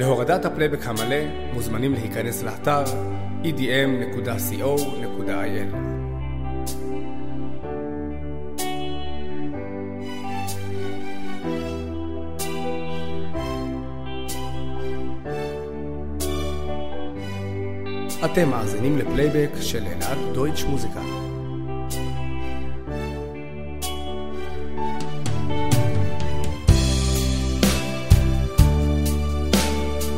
להורדת הפלייבק המלא מוזמנים להיכנס לאתר edm.co.il. אתם מאזינים לפלייבק של אלעד דויטש מוזיקה.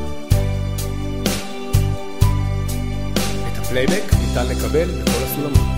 את הפלייבק ניתן לקבל בכל הסולמות.